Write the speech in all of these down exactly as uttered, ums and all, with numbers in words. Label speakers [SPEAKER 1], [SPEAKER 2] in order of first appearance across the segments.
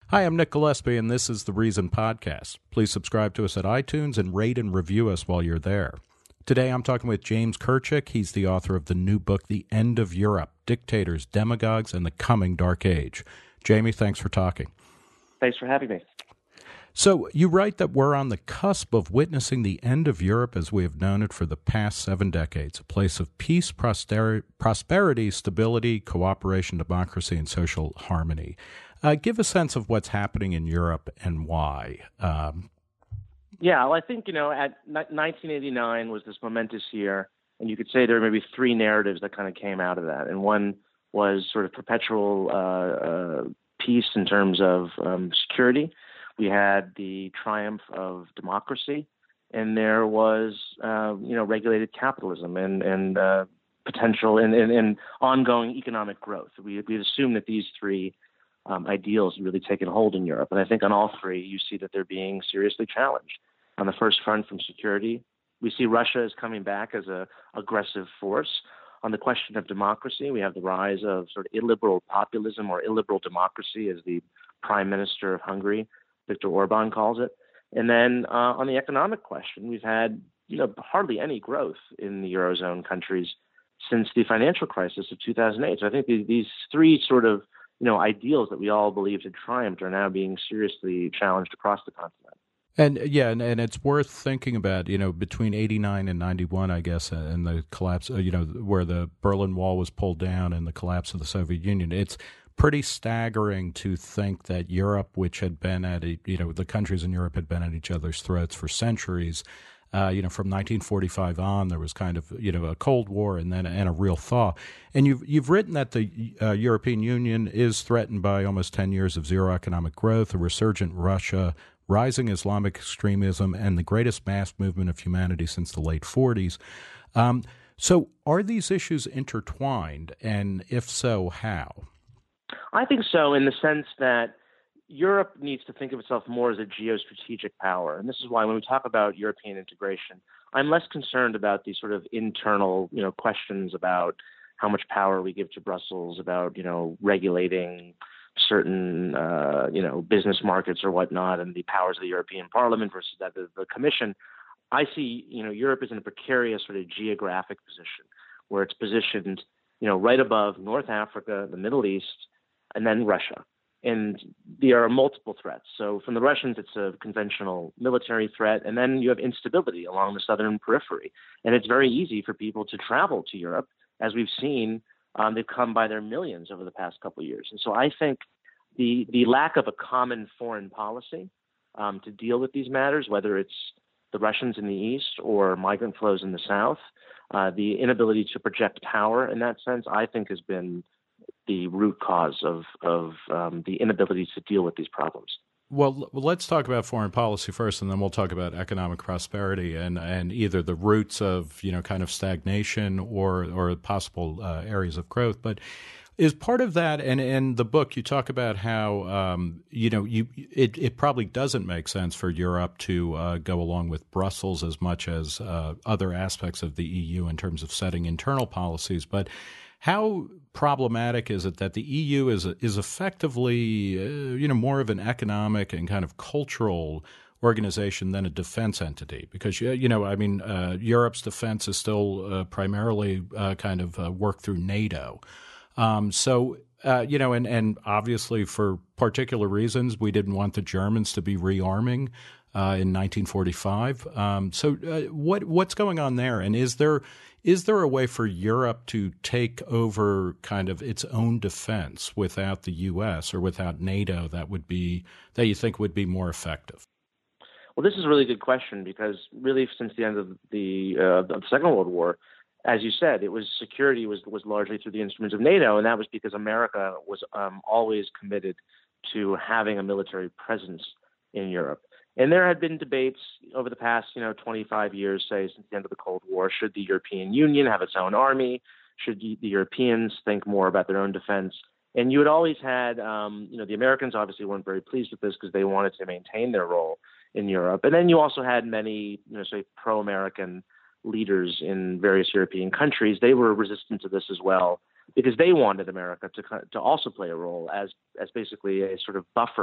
[SPEAKER 1] Hi, I'm Nick Gillespie, and this is the Reason Podcast. Please subscribe to us at iTunes and rate and review us while you're there. Today I'm talking with James Kirchick. He's the author of the new book, The End of Europe, Dictators, Demagogues, and the Coming Dark Age. Jamie, thanks for talking.
[SPEAKER 2] Thanks for having me.
[SPEAKER 1] So you write that we're on the cusp of witnessing the end of Europe as we have known it for the past seven decades, a place of peace, prosperity, prosperity stability, cooperation, democracy, and social harmony. Uh, give a sense of what's happening in Europe and why. Um,
[SPEAKER 2] yeah, well, I think, you know, at nineteen eighty-nine was this momentous year, and you could say there were maybe three narratives that kind of came out of that. And one was sort of perpetual uh, uh, peace in terms of um, security. We had the triumph of democracy, and there was, uh, you know, regulated capitalism and, and uh, potential and, and, and ongoing economic growth. We we assumed that these three Um, ideals really taken hold in Europe. And I think on all three, you see that they're being seriously challenged. On the first front, from security, we see Russia is coming back as a aggressive force. On the question of democracy, we have the rise of sort of illiberal populism or illiberal democracy, as the Prime Minister of Hungary, Viktor Orban, calls it. And then uh, on the economic question, we've had you know hardly any growth in the Eurozone countries since the financial crisis of two thousand eight. So I think these, these three sort of you know, ideals that we all believed had triumphed are now being seriously challenged across the continent.
[SPEAKER 1] And yeah, and, and it's worth thinking about, you know, between eighty-nine and ninety-one, I guess, and the collapse, you know, where the Berlin Wall was pulled down and the collapse of the Soviet Union. It's pretty staggering to think that Europe, which had been at, a, you know, the countries in Europe had been at each other's throats for centuries. Uh, you know, from nineteen forty-five on, there was kind of, you know, a Cold War and then and a real thaw. And you've you've written that the uh, European Union is threatened by almost ten years of zero economic growth, a resurgent Russia, rising Islamic extremism, and the greatest mass movement of humanity since the late forties. Um, so are these issues intertwined? And if so, how?
[SPEAKER 2] I think so, in the sense that Europe needs to think of itself more as a geostrategic power. And this is why when we talk about European integration, I'm less concerned about these sort of internal, you know, questions about how much power we give to Brussels, about, you know, regulating certain, uh, you know, business markets or whatnot, and the powers of the European Parliament versus that of the Commission. I see, you know, Europe is in a precarious sort of geographic position where it's positioned, you know, right above North Africa, the Middle East, and then Russia. And there are multiple threats. So from the Russians, it's a conventional military threat. And then you have instability along the southern periphery. And it's very easy for people to travel to Europe. As we've seen, um, they've come by their millions over the past couple of years. And so I think the, the lack of a common foreign policy um, to deal with these matters, whether it's the Russians in the east or migrant flows in the south, uh, the inability to project power in that sense, I think has been the root cause of, of um, the inability to deal with these problems.
[SPEAKER 1] Well, let's talk about foreign policy first, and then we'll talk about economic prosperity and, and either the roots of, you know, kind of stagnation or or possible uh, areas of growth. But is part of that, and in the book you talk about how, um, you know, you it, it probably doesn't make sense for Europe to uh, go along with Brussels as much as uh, other aspects of the E U in terms of setting internal policies. But how problematic is it that the E U is is effectively, uh, you know, more of an economic and kind of cultural organization than a defense entity? Because, you know, I mean, uh, Europe's defense is still uh, primarily uh, kind of uh, worked through NATO. Um, so, uh, you know, and, and obviously for particular reasons, we didn't want the Germans to be rearming uh, in nineteen forty-five. Um, so uh, what what's going on there? And is there is there a way for Europe to take over kind of its own defense without the U S or without NATO that would be that you think would be more effective?
[SPEAKER 2] Well, this is a really good question because really since the end of the, uh, the Second World War, as you said, it was security was was largely through the instruments of NATO, and that was because America was um, always committed to having a military presence in Europe. And there had been debates over the past, you know, twenty-five years, say, since the end of the Cold War. Should the European Union have its own army? Should the Europeans think more about their own defense? And you had always had, um, you know, the Americans obviously weren't very pleased with this because they wanted to maintain their role in Europe. And then you also had many, you know, say, pro-American leaders in various European countries. They were resistant to this as well because they wanted America to to also play a role as as basically a sort of buffer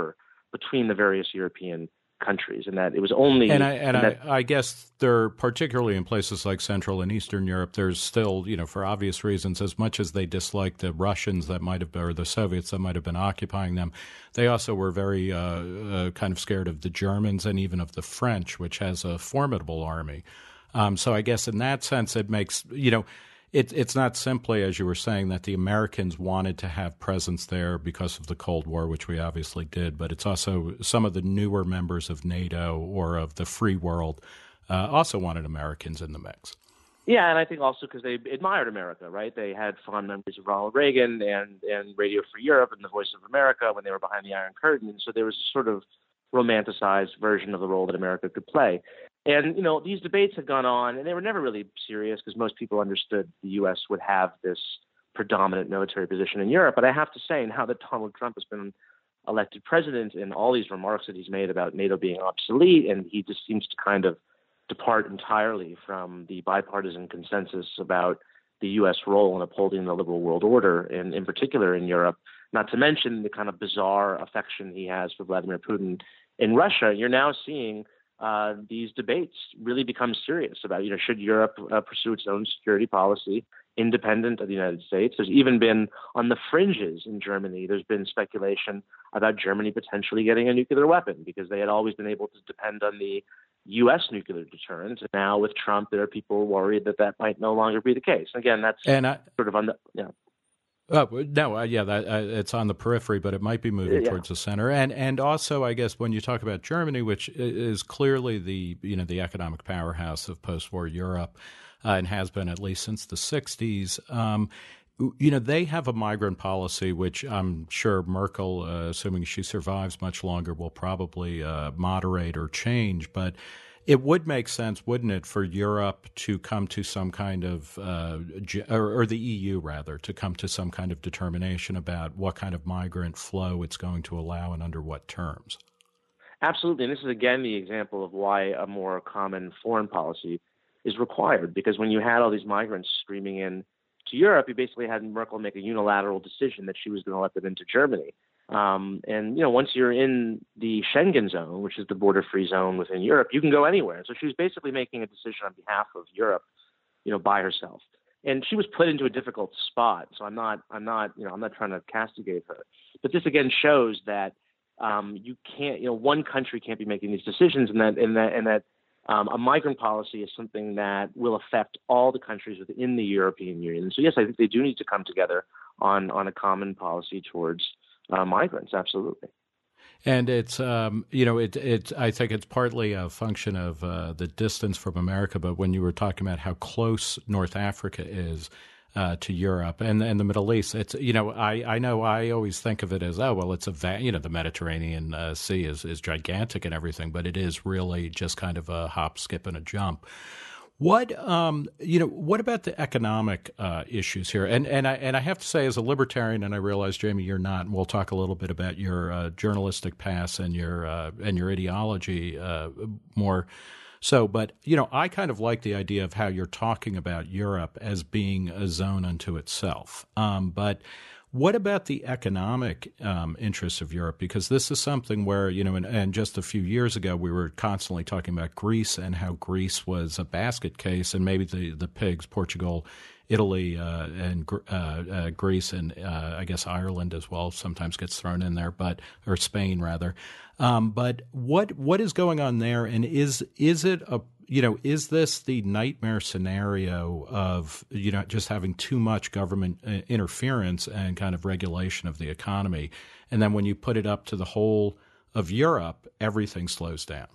[SPEAKER 2] between the various European countries, and that it was only
[SPEAKER 1] and I and,
[SPEAKER 2] and that,
[SPEAKER 1] I, I guess there, particularly in places like Central and Eastern Europe, there's still, you know, for obvious reasons, as much as they dislike the Russians that might have been, or the Soviets that might have been occupying them, they also were very uh, uh, kind of scared of the Germans and even of the French, which has a formidable army. Um, so I guess in that sense, it makes, you know, It, it's not simply, as you were saying, that the Americans wanted to have presence there because of the Cold War, which we obviously did, but it's also some of the newer members of NATO or of the free world uh, also wanted Americans in the mix.
[SPEAKER 2] Yeah, and I think also because they admired America, right? They had fond memories of Ronald Reagan and, and Radio Free Europe and the Voice of America when they were behind the Iron Curtain. And so there was a sort of romanticized version of the role that America could play. And, you know, these debates had gone on, and they were never really serious because most people understood the U S would have this predominant military position in Europe. But I have to say, now that Donald Trump has been elected president and all these remarks that he's made about NATO being obsolete, and he just seems to kind of depart entirely from the bipartisan consensus about the U S role in upholding the liberal world order, and in particular in Europe, not to mention the kind of bizarre affection he has for Vladimir Putin in Russia. You're now seeing uh, these debates really become serious about, you know, should Europe uh, pursue its own security policy independent of the United States? There's even been on the fringes in Germany, there's been speculation about Germany potentially getting a nuclear weapon because they had always been able to depend on the U S nuclear deterrent. And now with Trump, there are people worried that that might no longer be the case. Again, that's
[SPEAKER 1] and I,
[SPEAKER 2] sort of on the, yeah.
[SPEAKER 1] Oh, no, uh, yeah, that, uh, it's on the periphery, but it might be moving
[SPEAKER 2] Yeah.
[SPEAKER 1] towards the center. And and also, I guess, when you talk about Germany, which is clearly the, you know, the economic powerhouse of post-war Europe, uh, and has been at least since the sixties, um, you know, they have a migrant policy, which I'm sure Merkel, uh, assuming she survives much longer, will probably uh, moderate or change. But it would make sense, wouldn't it, for Europe to come to some kind of, uh, or, or the E U rather, to come to some kind of determination about what kind of migrant flow it's going to allow and under what terms?
[SPEAKER 2] Absolutely. And this is, again, the example of why a more common foreign policy is required. Because when you had all these migrants streaming in to Europe, you basically had Merkel make a unilateral decision that she was going to let them into Germany. Um, and, you know, once you're in the Schengen zone, which is the border-free zone within Europe, you can go anywhere. So she was basically making a decision on behalf of Europe, you know, by herself. And she was put into a difficult spot. So I'm not, I'm not, you know, I'm not trying to castigate her. But this again shows that um, you can't, you know, one country can't be making these decisions, and that, and that, and that um, a migrant policy is something that will affect all the countries within the European Union. So yes, I think they do need to come together on on a common policy towards Uh, migrants, absolutely.
[SPEAKER 1] And it's, um, you know, it, it, I think it's partly a function of uh, the distance from America, but when you were talking about how close North Africa is uh, to Europe and, and the Middle East, it's, you know, I, I know I always think of it as, oh, well, it's a, va- you know, the Mediterranean uh, Sea is, is gigantic and everything, but it is really just kind of a hop, skip, and a jump. What um you know what about the economic uh, issues here? And and I and I have to say, as a libertarian, and I realize, Jamie, you're not. And we'll talk a little bit about your uh, journalistic past and your uh, and your ideology uh, more so. But you know, I kind of like the idea of how you're talking about Europe as being a zone unto itself. Um, but what about the economic um, interests of Europe? Because this is something where, you know, and, and just a few years ago, we were constantly talking about Greece and how Greece was a basket case, and maybe the, the pigs, Portugal, Italy, uh, and uh, uh, Greece, and uh, I guess Ireland as well sometimes gets thrown in there, but or Spain rather. Um, but what what is going on there, and is is it a you know, is this the nightmare scenario of, you know, just having too much government interference and kind of regulation of the economy? And then when you put it up to the whole of Europe, everything slows down.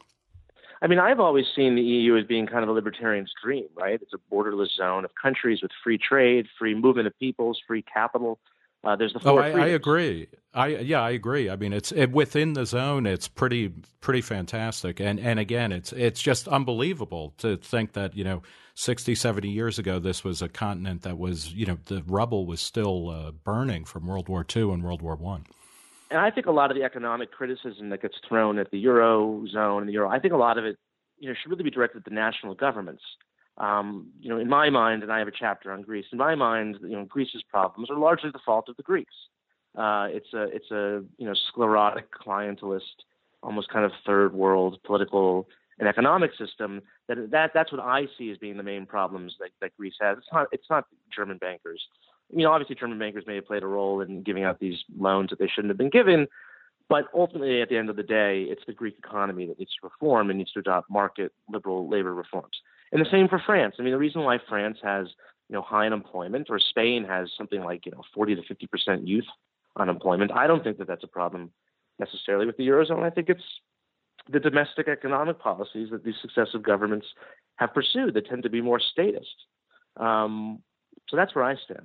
[SPEAKER 2] I mean, I've always seen the E U as being kind of a libertarian's dream, right? It's a borderless zone of countries with free trade, free movement of peoples, free capital. Uh, there's the
[SPEAKER 1] oh,
[SPEAKER 2] four
[SPEAKER 1] I, I agree. I yeah, I agree. I mean, it's it, within the zone. It's pretty pretty fantastic. And and again, it's it's just unbelievable to think that, you know, sixty, seventy years ago, this was a continent that was, you know, the rubble was still uh, burning from World War Two and World War One.
[SPEAKER 2] And I think a lot of the economic criticism that gets thrown at the Eurozone and the Euro, I think a lot of it, you know, should really be directed at the national governments. Um, you know, in my mind, and I have a chapter on Greece, in my mind, you know, Greece's problems are largely the fault of the Greeks. Uh, it's a, it's a, you know, sclerotic, clientelist almost kind of third world political and economic system, that that that's what I see as being the main problems that, that Greece has. It's not it's not German bankers. You know, obviously German bankers may have played a role in giving out these loans that they shouldn't have been given, but ultimately, at the end of the day, it's the Greek economy that needs to reform and needs to adopt market liberal labor reforms. And the same for France. I mean, the reason why France has, you know, high unemployment, or Spain has something like, you know, forty to fifty percent youth unemployment, I don't think that that's a problem necessarily with the Eurozone. I think it's the domestic economic policies that these successive governments have pursued that tend to be more statist. Um, so that's where I stand.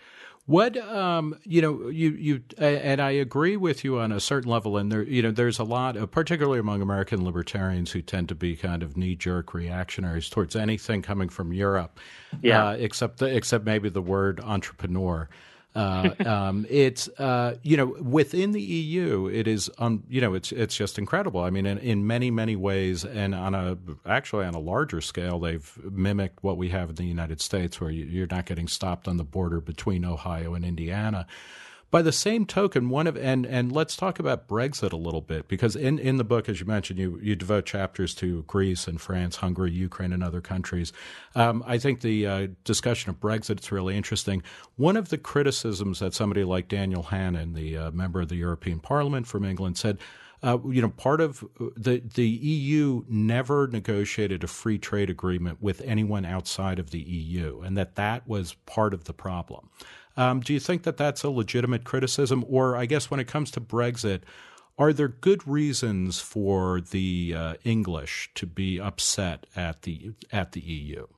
[SPEAKER 1] What um, you know, you you and I agree with you on a certain level, and there, you know, there's a lot, of, particularly among American libertarians, who tend to be kind of knee-jerk reactionaries towards anything coming from Europe,
[SPEAKER 2] yeah.
[SPEAKER 1] uh, except the, except maybe the word entrepreneur. Uh, um, it's uh, you know, within the E U, it is um, you know, it's it's just incredible. I mean, in, in many many ways, and on a actually on a larger scale, they've mimicked what we have in the United States, where you, you're not getting stopped on the border between Ohio and Indiana. By the same token, one of and and let's talk about Brexit a little bit, because in, in the book, as you mentioned, you you devote chapters to Greece and France, Hungary, Ukraine, and other countries. Um, I think the uh, discussion of Brexit is really interesting. One of the criticisms that somebody like Daniel Hannan, the uh, member of the European Parliament from England, said, uh, you know, part of the the E U never negotiated a free trade agreement with anyone outside of the E U, and that that was part of the problem. Um, do you think that that's a legitimate criticism? Or I guess when it comes to Brexit, are there good reasons for the uh, English to be upset at the at the E U?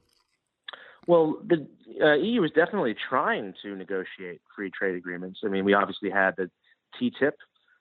[SPEAKER 2] Well, the uh, E U is definitely trying to negotiate free trade agreements. I mean, we obviously had the T T I P,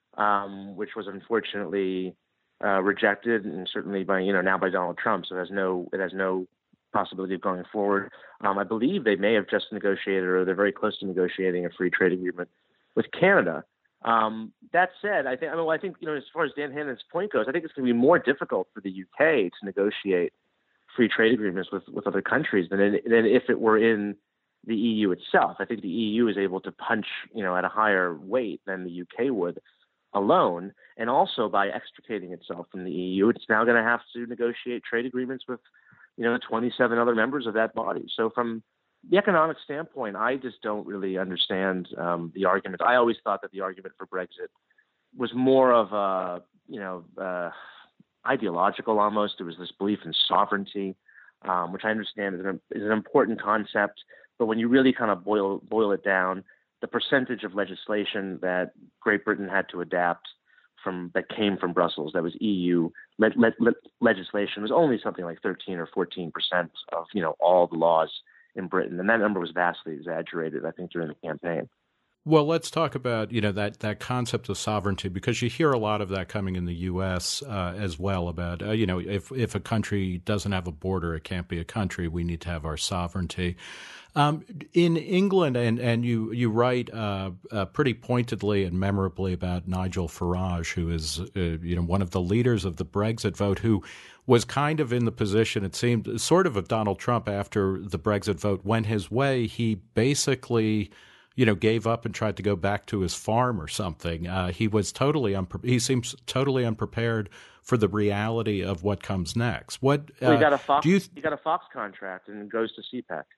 [SPEAKER 2] um, which was unfortunately uh, rejected, and certainly by you know now by Donald Trump. So it has no it has no possibility of going forward. Um, I believe they may have just negotiated, or they're very close to negotiating, a free trade agreement with Canada. Um, that said, I think I mean well, I think you know as far as Dan Hannan's point goes, I think it's going to be more difficult for the U K to negotiate free trade agreements with, with other countries than in, than if it were in the E U itself. I think the E U is able to punch you know at a higher weight than the U K would alone, and also by extricating itself from the E U, it's now going to have to negotiate trade agreements with you know, twenty-seven other members of that body. So from the economic standpoint, I just don't really understand um, the argument. I always thought that the argument for Brexit was more of a, you know, uh, ideological almost. It was this belief in sovereignty, um, which I understand is an, is an important concept. But when you really kind of boil boil it down, the percentage of legislation that Great Britain had to adapt from that came from Brussels, that was E U le- le- le- legislation, was only something like thirteen or fourteen percent of you know all the laws in Britain, and that number was vastly exaggerated, I think, during the campaign.
[SPEAKER 1] Well, let's talk about you know that, that concept of sovereignty, because you hear a lot of that coming in the U S uh, as well. About uh, you know if if a country doesn't have a border, it can't be a country. We need to have our sovereignty. Um, in England, and, and you you write uh, uh, pretty pointedly and memorably about Nigel Farage, who is uh, you know one of the leaders of the Brexit vote, who was kind of in the position, it seemed, sort of of Donald Trump after the Brexit vote went his way. He basically, you know, gave up and tried to go back to his farm or something. Uh, he was totally unpre- he seems totally unprepared for the reality of what comes next. What uh,
[SPEAKER 2] well, he got a Fox,
[SPEAKER 1] do you th-
[SPEAKER 2] he got a Fox contract and goes to C PAC.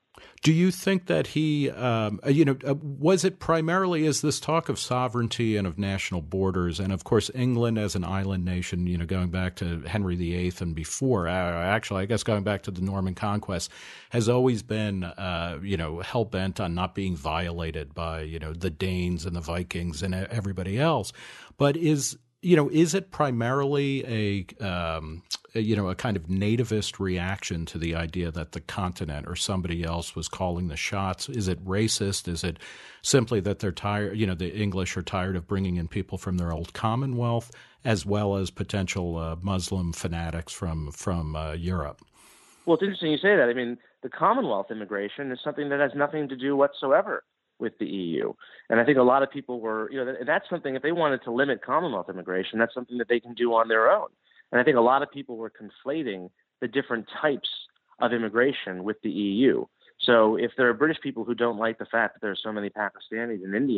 [SPEAKER 1] Do you think that he, um, you know, uh, was it primarily as this talk of sovereignty and of national borders, and of course England as an island nation, you know, going back to Henry the Eighth and before, uh, actually, I guess going back to the Norman Conquest, has always been, uh, you know, hell bent on not being violated by, you know, the Danes and the Vikings and everybody else. But is You know, is it primarily a, um, a, you know, a kind of nativist reaction to the idea that the continent or somebody else was calling the shots? Is it racist? Is it simply that they're tired, you know, the English are tired of bringing in people from their old Commonwealth, as well as potential uh, Muslim fanatics from, from uh, Europe?
[SPEAKER 2] Well, it's interesting you say that. I mean, the Commonwealth immigration is something that has nothing to do whatsoever with the E U. And I think a lot of people were, you know, that's something, if they wanted to limit Commonwealth immigration, that's something that they can do on their own. And I think a lot of people were conflating the different types of immigration with the E U. So if there are British people who don't like the fact that there are so many Pakistanis and Indians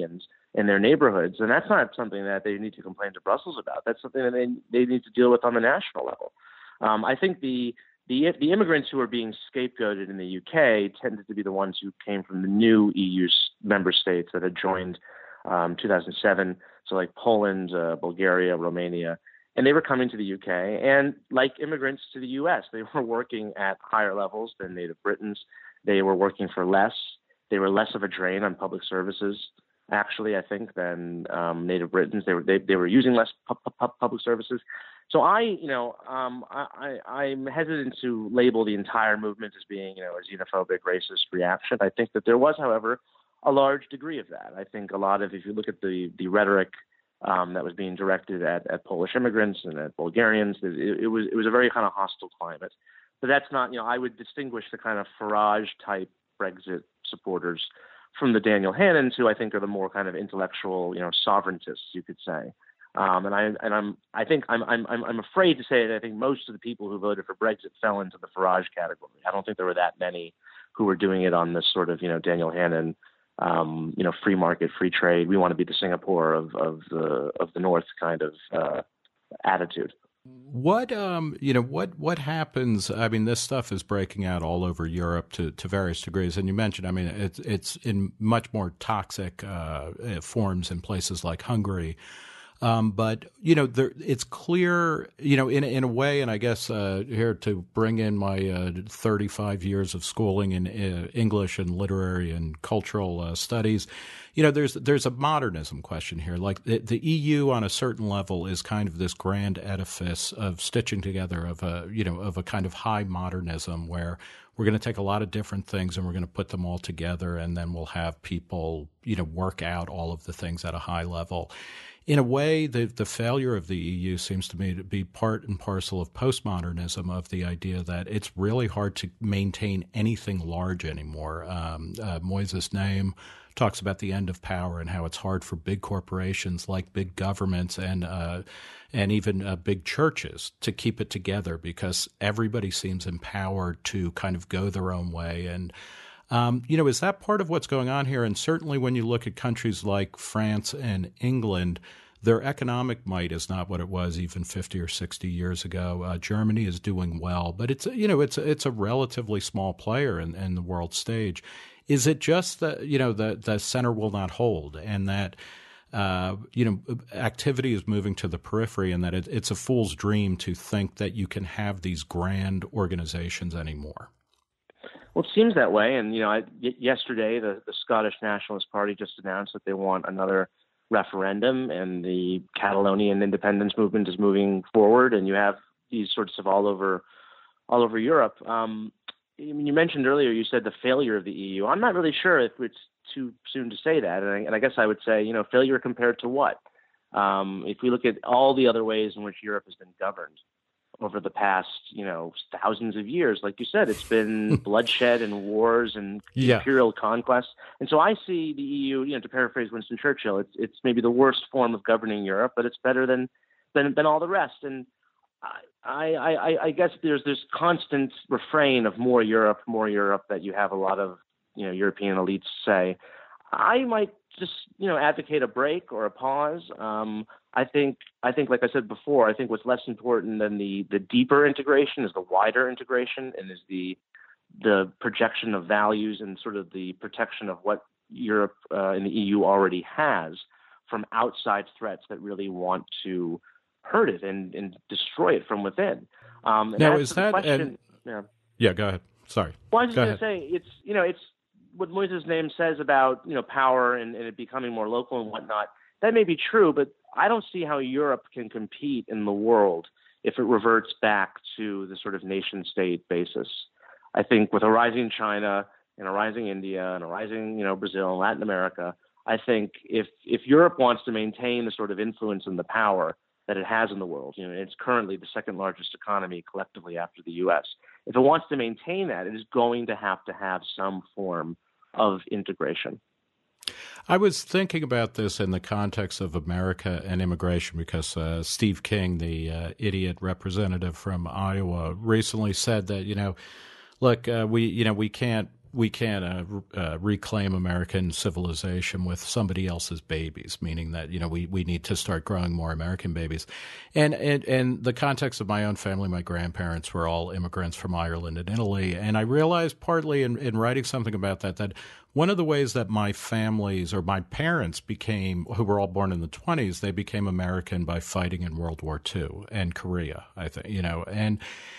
[SPEAKER 2] in their neighborhoods. And that's not something that they need to complain to Brussels about. That's something that they, they need to deal with on the national level. Um, I think the, the the immigrants who are being scapegoated in the U K tended to be the ones who came from the new E U member states that had joined um, two thousand seven, so like Poland, uh, Bulgaria, Romania, and they were coming to the U K. And like immigrants to the U S, they were working at higher levels than native Britons. They were working for less. They were less of a drain on public services, actually, I think, than um, native Britons. They were they, they were using less pu- pu- public services. So I, you know, um, I, I, I'm hesitant to label the entire movement as being, you know, a xenophobic, racist reaction. I think that there was, however, a large degree of that. I think a lot of, if you look at the the rhetoric um, that was being directed at, at Polish immigrants and at Bulgarians, it, it was it was a very kind of hostile climate. But that's not, you know, I would distinguish the kind of Farage type Brexit supporters from the Daniel Hannans, who I think are the more kind of intellectual, you know, sovereigntists, you could say. Um, and I and I'm I think I'm I'm I'm afraid to say that I think most of the people who voted for Brexit fell into the Farage category. I don't think there were that many who were doing it on this sort of, you know, Daniel Hannan, um, you know, free market, free trade. We want to be the Singapore of of the of the North kind of uh, attitude.
[SPEAKER 1] What um you know what what happens? I mean, this stuff is breaking out all over Europe to, to various degrees, and you mentioned, I mean, it's it's in much more toxic uh, forms in places like Hungary. Um, but you know, there, it's clear, you know, in in a way, and I guess uh, here to bring in my uh, thirty-five years of schooling in uh, English and literary and cultural uh, studies, you know, there's there's a modernism question here. Like the, the E U on a certain level is kind of this grand edifice of stitching together of a you know of a kind of high modernism where we're going to take a lot of different things and we're going to put them all together, and then we'll have people you know work out all of the things at a high level. In a way, the the failure of the E U seems to me to be part and parcel of postmodernism, of the idea that it's really hard to maintain anything large anymore. Um, uh, Moises Naim talks about the end of power and how it's hard for big corporations like big governments and uh, and even uh, big churches to keep it together because everybody seems empowered to kind of go their own way. And Um, you know, is that part of what's going on here? And certainly when you look at countries like France and England, their economic might is not what it was even fifty or sixty years ago. Uh, Germany is doing well, but it's, you know, it's, it's a relatively small player in, in the world stage. Is it just that, you know, the, the center will not hold and that, uh, you know, activity is moving to the periphery and that it, it's a fool's dream to think that you can have these grand organizations anymore?
[SPEAKER 2] Well, it seems that way. And, you know, I, y- yesterday, the, the Scottish Nationalist Party just announced that they want another referendum, and the Catalonian independence movement is moving forward. And you have these sorts of all over, all over Europe. Um, I mean, you mentioned earlier, you said the failure of the E U. I'm not really sure if it's too soon to say that. And I, and I guess I would say, you know, failure compared to what? Um, if we look at all the other ways in which Europe has been governed over the past, you know, thousands of years. Like you said, it's been bloodshed and wars and yeah. imperial conquest. And so I see the E U, you know, to paraphrase Winston Churchill, it's it's maybe the worst form of governing Europe, but it's better than than, than all the rest. And I, I, I, I guess there's this constant refrain of more Europe, more Europe that you have a lot of, you know, European elites say. I might just, you know, advocate a break or a pause. Um, I think, I think, like I said before, I think what's less important than the the deeper integration is the wider integration, and is the the projection of values and sort of the protection of what Europe uh, and the E U already has from outside threats that really want to hurt it and, and destroy it from within. Um, and
[SPEAKER 1] now, is that
[SPEAKER 2] question,
[SPEAKER 1] and,
[SPEAKER 2] yeah.
[SPEAKER 1] yeah, go ahead. Sorry.
[SPEAKER 2] Well, I was just going to say, it's, you know, it's what Moises Naim says about, you know, power and, and it becoming more local and whatnot. That may be true, but I don't see how Europe can compete in the world if it reverts back to the sort of nation state basis. I think with a rising China and a rising India and a rising, you know, Brazil and Latin America, I think if if Europe wants to maintain the sort of influence and the power that it has in the world, you know, it's currently the second largest economy collectively after the U S. If it wants to maintain that, it is going to have to have some form of integration.
[SPEAKER 1] I was thinking about this in the context of America and immigration because uh, Steve King, the uh, idiot representative from Iowa, recently said that, you know, look, uh, we, you know, we can't we can't uh, uh, reclaim American civilization with somebody else's babies, meaning that, you know, we, we need to start growing more American babies. And, and, and the context of my own family, my grandparents were all immigrants from Ireland and Italy. And I realized partly in, in writing something about that, that one of the ways that my families or my parents became, who were all born in the twenties, they became American by fighting in World War Two and Korea, I think, you know, and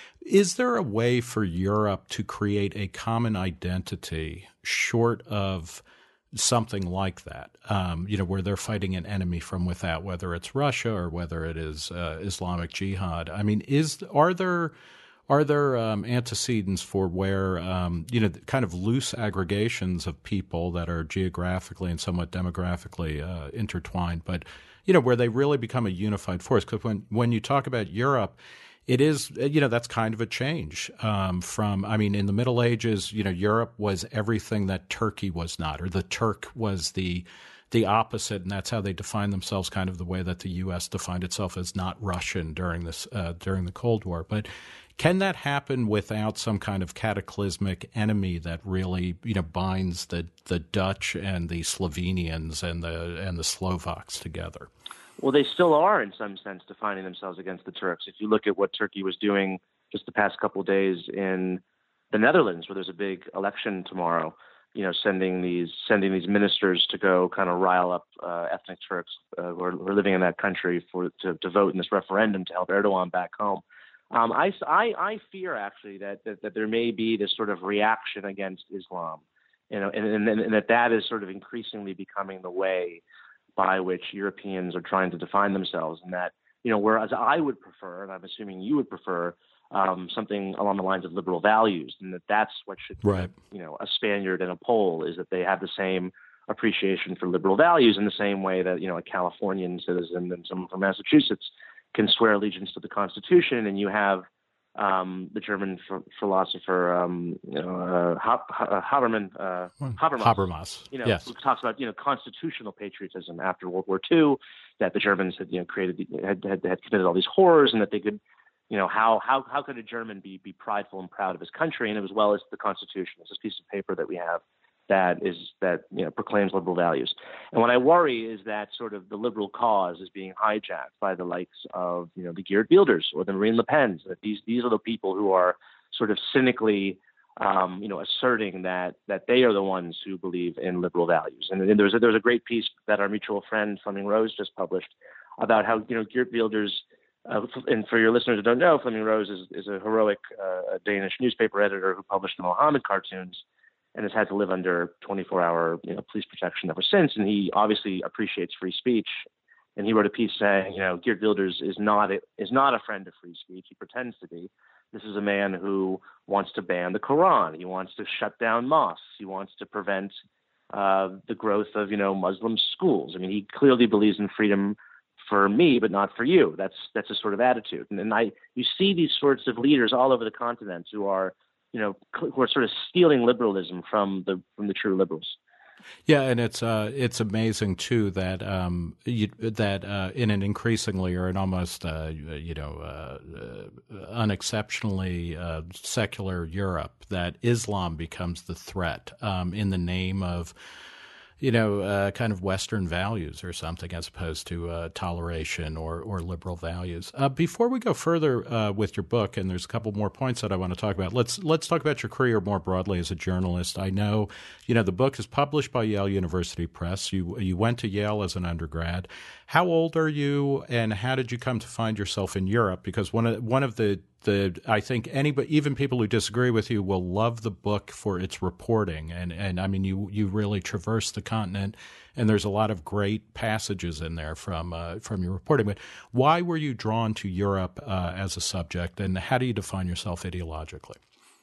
[SPEAKER 1] is there a way for Europe to create a common identity short of something like that, um, you know, where they're fighting an enemy from without, whether it's Russia or whether it is uh, Islamic Jihad? I mean, is are there are there um, antecedents for where, um, you know, kind of loose aggregations of people that are geographically and somewhat demographically uh, intertwined, but, you know, where they really become a unified force? Because when, when you talk about Europe, it is, you know, that's kind of a change um, from, I mean, in the Middle Ages, you know, Europe was everything that Turkey was not, or the Turk was the the opposite, and that's how they defined themselves, kind of the way that the U S defined itself as not Russian during this uh, during the Cold War. But can that happen without some kind of cataclysmic enemy that really, you know, binds the the Dutch and the Slovenians and the and the Slovaks together?
[SPEAKER 2] Well, they still are, in some sense, defining themselves against the Turks. If you look at what Turkey was doing just the past couple of days in the Netherlands, where there's a big election tomorrow, you know, sending these sending these ministers to go kind of rile up uh, ethnic Turks uh, who, are, who are living in that country for to, to vote in this referendum to help Erdogan back home. Um, I, I, I fear, actually, that, that, that there may be this sort of reaction against Islam, you know, and, and, and that that is sort of increasingly becoming the way by which Europeans are trying to define themselves, and that, you know, whereas I would prefer, and I'm assuming you would prefer, um, something along the lines of liberal values, and that that's what should,
[SPEAKER 1] right.
[SPEAKER 2] you know, a Spaniard and a Pole, is that they have the same appreciation for liberal values in the same way that, you know, a Californian citizen and someone from Massachusetts can swear allegiance to the Constitution, and you have um, the German ph- philosopher um, you know, uh, ha- ha- Habermas, uh, Habermas,
[SPEAKER 1] Habermas,
[SPEAKER 2] you know,
[SPEAKER 1] yes.
[SPEAKER 2] who talks about, you know, constitutional patriotism after World War Two, that the Germans had, you know, created, had, had, had committed all these horrors, and that they could, you know, how how how could a German be be prideful and proud of his country, and as well as the Constitution? It's this piece of paper that we have that is that you know proclaims liberal values. And what I worry is that sort of the liberal cause is being hijacked by the likes of, you know, the Geert Wilders or the Marine Le Pens. That these these are the people who are sort of cynically, um, you know, asserting that that they are the ones who believe in liberal values. And, and there's a, there's a great piece that our mutual friend Fleming Rose just published about how, you know, Geert Wilders. Uh, and for your listeners who don't know, Fleming Rose is, is a heroic uh, Danish newspaper editor who published the Mohammed cartoons, and has had to live under twenty-four hour, you know, police protection ever since. And he obviously appreciates free speech. And he wrote a piece saying, you know, Geert Wilders is not a, is not a friend of free speech. He pretends to be. This is a man who wants to ban the Quran. He wants to shut down mosques. He wants to prevent uh, the growth of, you know, Muslim schools. I mean, he clearly believes in freedom for me, but not for you. That's that's a sort of attitude. And, and I, you see these sorts of leaders all over the continent who are, you know, who are sort of stealing liberalism from the from the true liberals.
[SPEAKER 1] Yeah, and it's uh, it's amazing too that um, you, that uh, in an increasingly or an almost uh, you know uh, uh, unexceptionally uh, secular Europe, that Islam becomes the threat um, in the name of, you know, uh, kind of Western values or something, as opposed to uh, toleration or, or liberal values. Uh, before we go further uh, with your book, and there's a couple more points that I want to talk about, let's let's talk about your career more broadly as a journalist. I know, you know, the book is published by Yale University Press. You you went to Yale as an undergrad. How old are you, and how did you come to find yourself in Europe? Because one of one of the The, I think anybody, even people who disagree with you, will love the book for its reporting. And, and I mean, you, you really traverse the continent, and there's a lot of great passages in there from uh, from your reporting. But why were you drawn to Europe uh, as a subject, and how do you define yourself ideologically?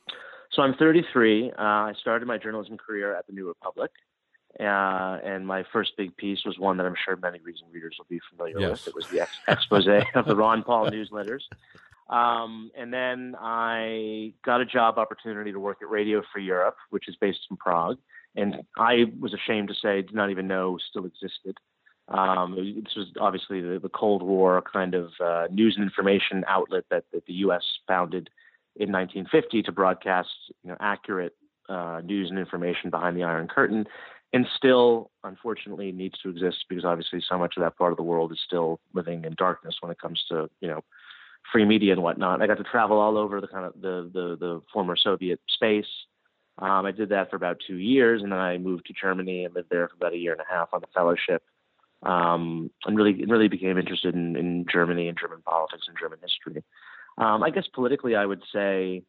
[SPEAKER 2] So I'm thirty-three. Uh, I started my journalism career at the New Republic. Uh, and my first big piece was one that I'm sure many recent readers will be familiar
[SPEAKER 1] yes.
[SPEAKER 2] with. It was the ex- expose of the Ron Paul newsletters. Um, and then I got a job opportunity to work at Radio Free Europe, which is based in Prague. And I was ashamed to say, did not even know still existed. Um, this was obviously the, the Cold War kind of uh, news and information outlet that, that the U S founded in nineteen fifty to broadcast, you know, accurate uh, news and information behind the Iron Curtain, and still, unfortunately, needs to exist because obviously so much of that part of the world is still living in darkness when it comes to, you know, free media and whatnot. I got to travel all over the kind of the the, the former Soviet space. Um, I did that for about two years, and then I moved to Germany and lived there for about a year and a half on a fellowship, um, and really really became interested in, in Germany and German politics and German history. Um, I guess politically, I would say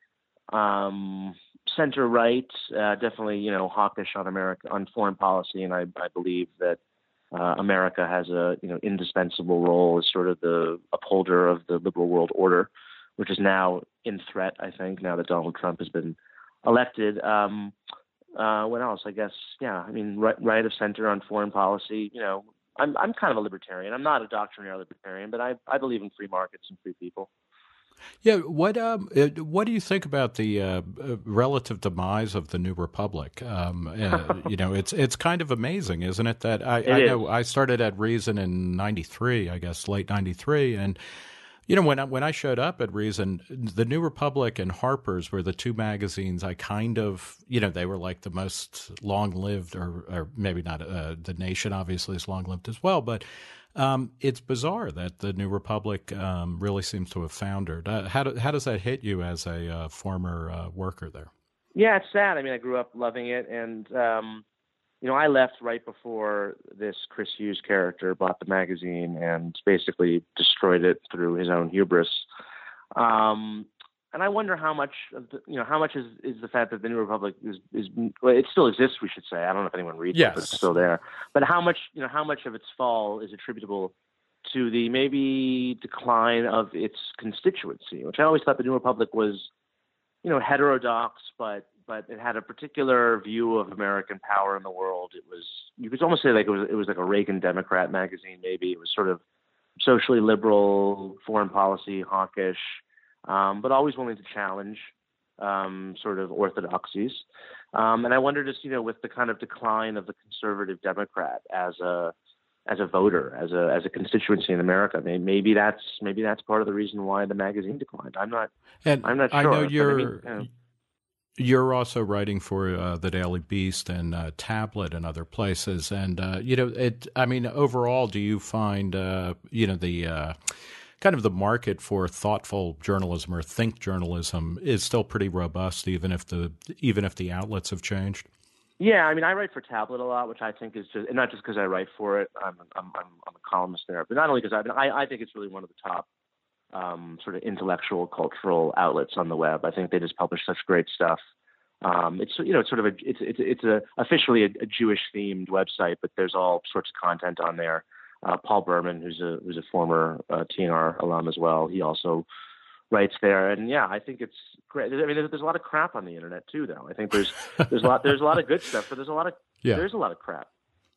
[SPEAKER 2] um, center right, uh, definitely you know hawkish on America on foreign policy, and I, I believe that uh, America has a you know indispensable role as sort of the upholder of the liberal world order, which is now in threat. I think now that Donald Trump has been elected. Um, uh, what else? I guess, yeah, I mean, right, right of center on foreign policy. You know, I'm I'm kind of a libertarian. I'm not a doctrinaire libertarian, but I, I believe in free markets and free people.
[SPEAKER 1] Yeah, what um, uh, what do you think about the uh, uh, relative demise of the New Republic? Um, uh, you know, it's it's kind of amazing, isn't it? That I,
[SPEAKER 2] It
[SPEAKER 1] I
[SPEAKER 2] is.
[SPEAKER 1] know I started at Reason in ninety-three, I guess, late ninety-three, and you know, when I, when I showed up at Reason, the New Republic and Harper's were the two magazines I kind of, you know, they were like the most long-lived, or, or maybe not. Uh, the Nation obviously is long-lived as well, but um, it's bizarre that the New Republic um, really seems to have foundered. Uh, how do, how does that hit you as a uh, former uh, worker there?
[SPEAKER 2] Yeah, it's sad. I mean, I grew up loving it, and um, you know, I left right before this Chris Hughes character bought the magazine and basically destroyed it through his own hubris. Um, and I wonder how much, of the, you know, how much is, is the fact that the New Republic is, is well, it still exists, we should say. I don't know if anyone reads
[SPEAKER 1] Yes.
[SPEAKER 2] it, but it's still there. But how much, you know, how much of its fall is attributable to the maybe decline of its constituency, which I always thought the New Republic was, you know, heterodox, but but it had a particular view of American power in the world. It was, you could almost say like it was it was like a Reagan Democrat magazine. Maybe it was sort of socially liberal, foreign policy, hawkish, um, but always willing to challenge um, sort of orthodoxies. Um, and I wonder, just you know, with the kind of decline of the conservative Democrat as a as a voter, as a as a constituency in America, maybe that's maybe that's part of the reason why the magazine declined. I'm not.
[SPEAKER 1] And
[SPEAKER 2] I'm not sure.
[SPEAKER 1] I know
[SPEAKER 2] but
[SPEAKER 1] you're.
[SPEAKER 2] I mean, you know,
[SPEAKER 1] You're also writing for uh, the Daily Beast and uh, Tablet and other places, and uh, you know, it. I mean, overall, do you find uh, you know the uh, kind of the market for thoughtful journalism or think journalism is still pretty robust, even if the even if the outlets have changed?
[SPEAKER 2] Yeah, I mean, I write for Tablet a lot, which I think is just, and not just because I write for it. I'm I'm I'm, I'm a columnist there, but not only because I, mean, I I think it's really one of the top um, sort of intellectual, cultural outlets on the web. I think they just publish such great stuff. Um, it's you know it's sort of a it's it's it's a officially a, a Jewish themed website, but there's all sorts of content on there. Uh, Paul Berman, who's a who's a former uh, T N R alum as well, he also writes there. And yeah, I think it's great. I mean, there's, there's a lot of crap on the internet too, though. I think there's there's a lot there's a lot of good stuff, but there's a lot of
[SPEAKER 1] yeah.
[SPEAKER 2] there's a lot of crap.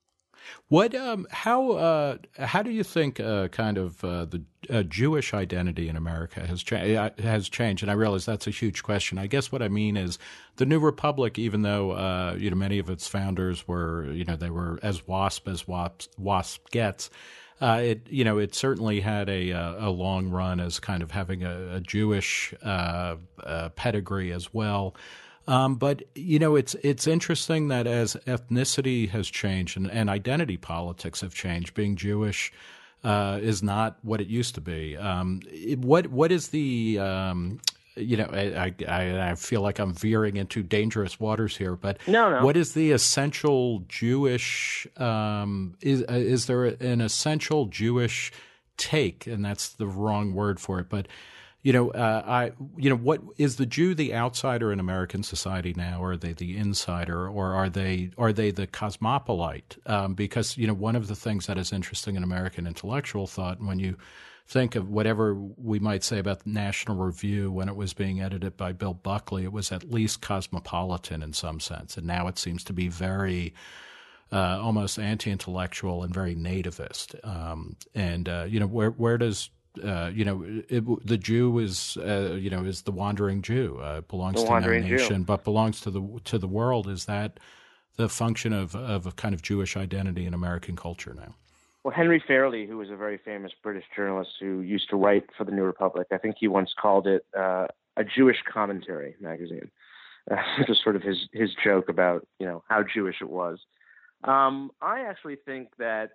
[SPEAKER 1] What, um, how, uh, how do you think, uh, kind of, uh, the uh, Jewish identity in America has cha- has changed? And I realize that's a huge question. I guess what I mean is the New Republic, even though, uh, you know, many of its founders were, you know, they were as WASP as WASP, WASP gets, uh, it, you know, it certainly had a, a long run as kind of having a, a Jewish, uh, uh, pedigree as well. Um, but, you know, it's it's interesting that as ethnicity has changed and, and identity politics have changed, being Jewish uh, is not what it used to be. Um, it, what what is the, um, you know, I, I, I feel like I'm veering into dangerous waters here, but
[SPEAKER 2] no, no.
[SPEAKER 1] What is the essential Jewish, um, is, is there an essential Jewish take? And that's the wrong word for it, but You know, uh, I. You know, what is the Jew the outsider in American society now? Or are they the insider, or are they are they the cosmopolite? Um, because you know, one of the things that is interesting in American intellectual thought, when you think of whatever we might say about the National Review when it was being edited by Bill Buckley, it was at least cosmopolitan in some sense, and now it seems to be very uh, almost anti-intellectual and very nativist. Um, and uh, you know, where where does Uh, you know, it, the Jew is, uh, you know, is the wandering Jew. Uh, belongs
[SPEAKER 2] the
[SPEAKER 1] to no nation,
[SPEAKER 2] Jew.
[SPEAKER 1] but belongs to the to the world. Is that the function of of a kind of Jewish identity in American culture now?
[SPEAKER 2] Well, Henry Fairley, who was a very famous British journalist who used to write for the New Republic, I think he once called it uh, a Jewish commentary magazine. which is sort of his his joke about, you know, how Jewish it was. Um, I actually think that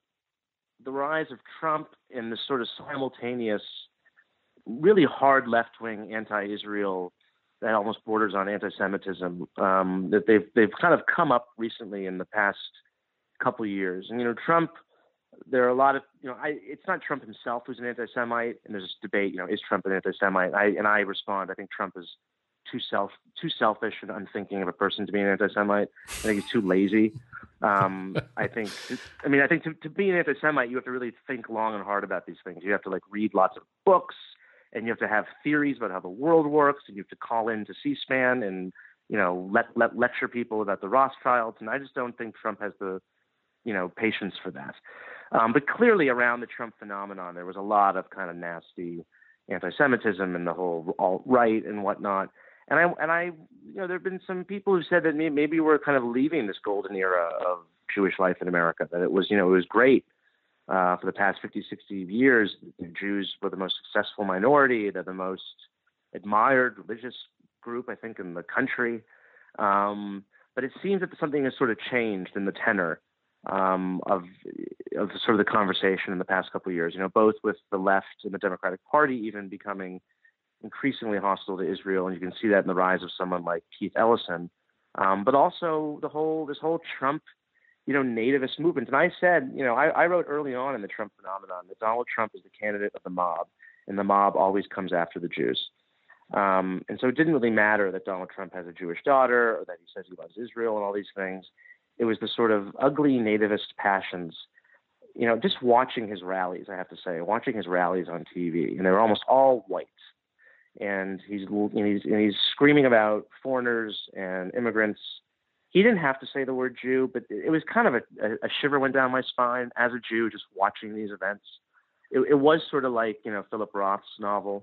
[SPEAKER 2] the rise of Trump and this sort of simultaneous, really hard left-wing anti-Israel that almost borders on anti-Semitism, um, that they've they've kind of come up recently in the past couple of years. And you know, Trump, there are a lot of, you know, I, it's not Trump himself who's an anti-Semite, and there's this debate, you know, is Trump an anti-Semite? I, and I respond, I think Trump is too self too selfish and unthinking of a person to be an anti-Semite. I think he's too lazy. Um, I think, I mean, I think to, to be an anti-Semite, you have to really think long and hard about these things. You have to like read lots of books, and you have to have theories about how the world works, and you have to call in to C-SPAN and, you know, let, let lecture people about the Rothschilds. And I just don't think Trump has the, you know, patience for that. Um, but clearly around the Trump phenomenon, there was a lot of kind of nasty anti-Semitism and the whole alt-right and whatnot. And I, and I, you know, there have been some people who said that maybe we're kind of leaving this golden era of Jewish life in America, that it was, you know, it was great uh, for the past fifty, sixty years. The Jews were the most successful minority. They're the most admired religious group, I think, in the country. Um, but it seems that something has sort of changed in the tenor um, of, of sort of the conversation in the past couple of years, you know, both with the left and the Democratic Party even becoming increasingly hostile to Israel, and you can see that in the rise of someone like Keith Ellison, um, but also the whole this whole Trump, you know, nativist movement. And I said, you know, I, I wrote early on in the Trump phenomenon that Donald Trump is the candidate of the mob, and the mob always comes after the Jews. Um, and so it didn't really matter that Donald Trump has a Jewish daughter or that he says he loves Israel and all these things. It was the sort of ugly nativist passions. You know, just watching his rallies, I have to say, watching his rallies on T V, and they were almost all white. And he's, and he's and he's screaming about foreigners and immigrants. He didn't have to say the word Jew, but it was kind of a, a, a shiver went down my spine as a Jew just watching these events. It, it was sort of like, you know, Philip Roth's novel,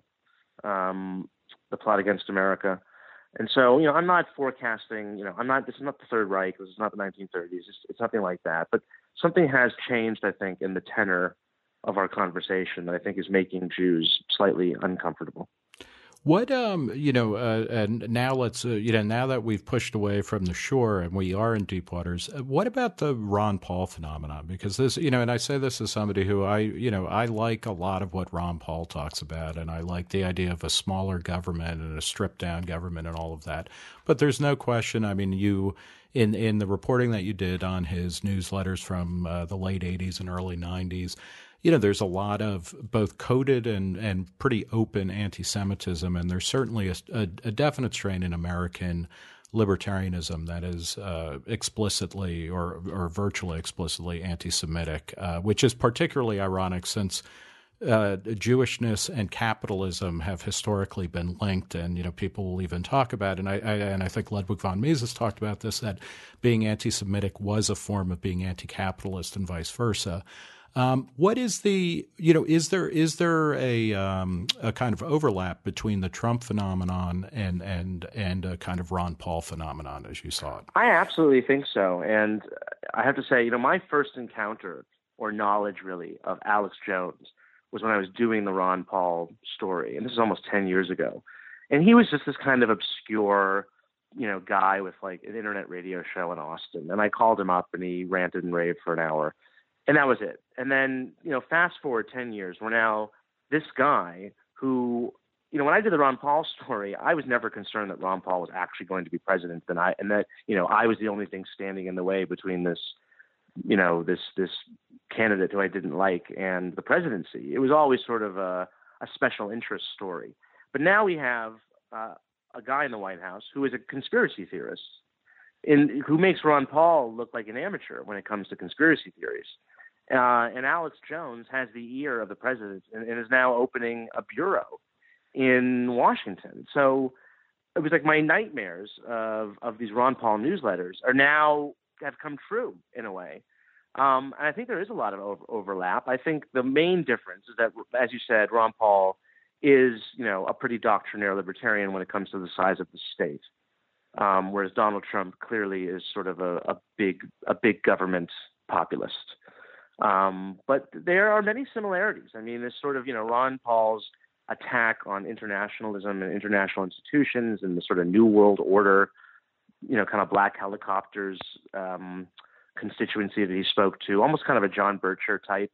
[SPEAKER 2] um, The Plot Against America. And so, you know, I'm not forecasting, you know, I'm not, this is not the Third Reich, this is not the nineteen thirties, it's, it's nothing like that. But something has changed, I think, in the tenor of our conversation that I think is making Jews slightly uncomfortable.
[SPEAKER 1] What, um, you know, uh, and now let's, uh, you know, now that we've pushed away from the shore and we are in deep waters, uh, what about the Ron Paul phenomenon? Because this, you know, and I say this as somebody who I, you know, I like a lot of what Ron Paul talks about, and I like the idea of a smaller government and a stripped down government and all of that. But there's no question, I mean, you, in, in the reporting that you did on his newsletters from uh, the late eighties and early nineties, you know, there's a lot of both coded and, and pretty open anti-Semitism, and there's certainly a, a, a definite strain in American libertarianism that is uh, explicitly or, or virtually explicitly anti-Semitic, uh, which is particularly ironic since uh, Jewishness and capitalism have historically been linked, and you know, people will even talk about, and I, I and I think Ludwig von Mises talked about this, that being anti-Semitic was a form of being anti-capitalist and vice versa. Um, what is the, you know, is there is there a um, a kind of overlap between the Trump phenomenon and and and a kind of Ron Paul phenomenon as you saw it?
[SPEAKER 2] I absolutely think so. And I have to say, you know, my first encounter or knowledge really of Alex Jones was when I was doing the Ron Paul story. And this is almost ten years ago. And he was just this kind of obscure, you know, guy with like an internet radio show in Austin. And I called him up and he ranted and raved for an hour. And that was it. And then, you know, fast forward ten years, we're now this guy who, you know, when I did the Ron Paul story, I was never concerned that Ron Paul was actually going to be president, and I, and that, you know, I was the only thing standing in the way between this, you know, this, this candidate who I didn't like and the presidency. It was always sort of a, a special interest story. But now we have uh, a guy in the White House who is a conspiracy theorist, in, who makes Ron Paul look like an amateur when it comes to conspiracy theories. Uh, and Alex Jones has the ear of the president and, and is now opening a bureau in Washington. So it was like my nightmares of, of these Ron Paul newsletters are now have come true in a way. Um, and I think there is a lot of over, overlap. I think the main difference is that, as you said, Ron Paul is, you know, a pretty doctrinaire libertarian when it comes to the size of the state. Um, whereas Donald Trump clearly is sort of a, a big, a big government populist. Um, but there are many similarities. I mean, this sort of, you know, Ron Paul's attack on internationalism and international institutions and the sort of New World Order, you know, kind of black helicopters um, constituency that he spoke to, almost kind of a John Bircher type.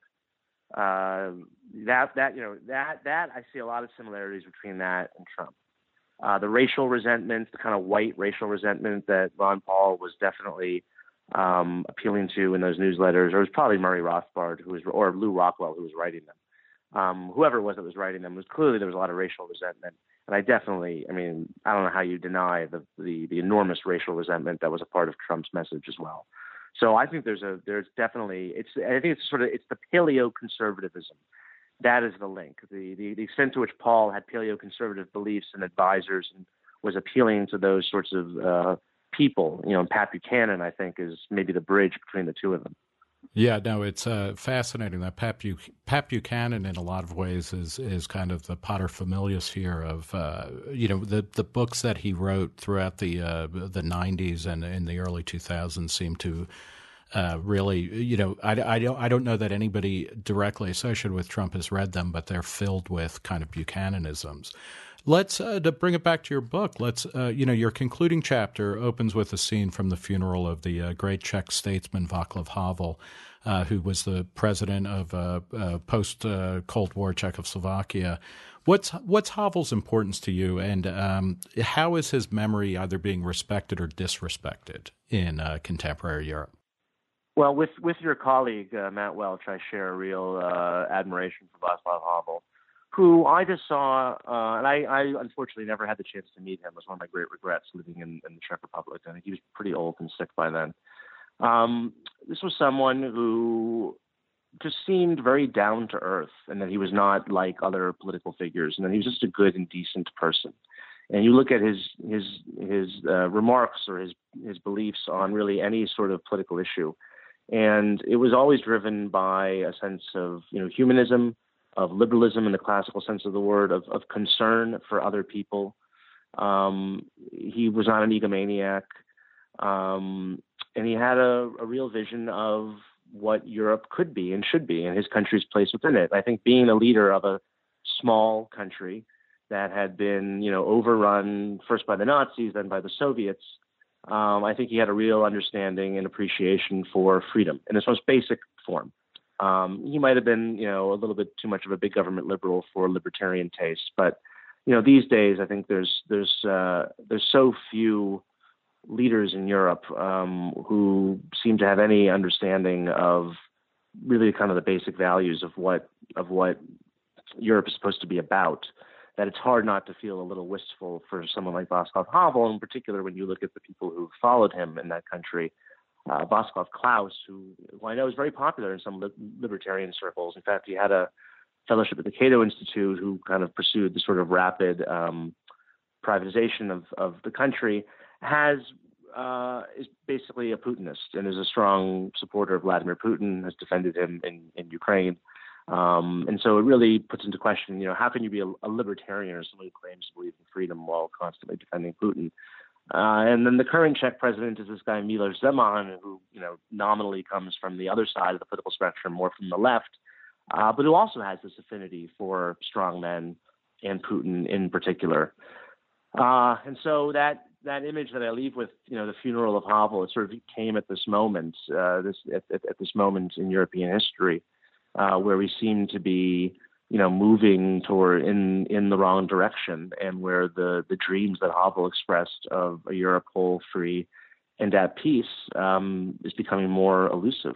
[SPEAKER 2] Uh, that that you know that that I see a lot of similarities between that and Trump. Uh, the racial resentment, the kind of white racial resentment that Ron Paul was definitely um, appealing to in those newsletters, or it was probably Murray Rothbard who was, or Lou Rockwell who was writing them. Um, whoever it was that was writing them, was clearly there was a lot of racial resentment. And I definitely, I mean, I don't know how you deny the, the, the enormous racial resentment that was a part of Trump's message as well. So I think there's a, there's definitely, it's, I think it's sort of, it's the paleo-conservatism. That is the link. The, the, the extent to which Paul had paleo-conservative beliefs and advisors and was appealing to those sorts of uh, people, you know, and Pat Buchanan, I think, is maybe the bridge between the two of them.
[SPEAKER 1] Yeah, no, it's uh, fascinating that Pat, Buch- Pat Buchanan, in a lot of ways, is is kind of the paterfamilias here of uh, you know the the books that he wrote throughout the uh, the nineties and in the early two thousands seem to uh, really you know I, I don't I don't know that anybody directly associated with Trump has read them, but they're filled with kind of Buchananisms. Let's uh, to bring it back to your book. Let's uh, you know your concluding chapter opens with a scene from the funeral of the uh, great Czech statesman Václav Havel, uh, who was the president of uh, uh, post uh, Cold War Czechoslovakia. What's what's Havel's importance to you, and um, how is his memory either being respected or disrespected in uh, contemporary Europe?
[SPEAKER 2] Well, with with your colleague uh, Matt Welch, I share a real uh, admiration for Václav Havel, who I just saw, uh, and I, I unfortunately never had the chance to meet him. It was one of my great regrets living in, in the Czech Republic. I think he was pretty old and sick by then. Um, this was someone who just seemed very down to earth, and that he was not like other political figures, and that he was just a good and decent person. And you look at his his his uh, remarks or his his beliefs on really any sort of political issue, and it was always driven by a sense of you know humanism, of liberalism in the classical sense of the word, of, of concern for other people. Um, he was not an egomaniac, um, and he had a, a real vision of what Europe could be and should be, and his country's place within it. I think being a leader of a small country that had been, you know, overrun first by the Nazis, then by the Soviets, um, I think he had a real understanding and appreciation for freedom in its most basic form. Um, he might have been, you know, a little bit too much of a big government liberal for libertarian tastes, but you know, these days I think there's there's uh, there's so few leaders in Europe um, who seem to have any understanding of really kind of the basic values of what of what Europe is supposed to be about, that it's hard not to feel a little wistful for someone like Václav Havel, in particular when you look at the people who followed him in that country. Uh, Václav Klaus, who, who I know is very popular in some li- libertarian circles. In fact, he had a fellowship at the Cato Institute who kind of pursued the sort of rapid um, privatization of, of the country, has uh, is basically a Putinist and is a strong supporter of Vladimir Putin, has defended him in, in Ukraine. Um, and so it really puts into question, you know, how can you be a, a libertarian or someone who claims to believe in freedom while constantly defending Putin? Uh, and then the current Czech president is this guy Miloš Zeman, who, you know, nominally comes from the other side of the political spectrum, more from the left, uh, but who also has this affinity for strongmen and Putin in particular. Uh, and so that that image that I leave with, you know, the funeral of Havel, it sort of came at this moment, uh, this at, at, at this moment in European history, uh, where we seem to be, you know, moving toward in, in the wrong direction, and where the, the dreams that Havel expressed of a Europe whole, free, and at peace um, is becoming more elusive.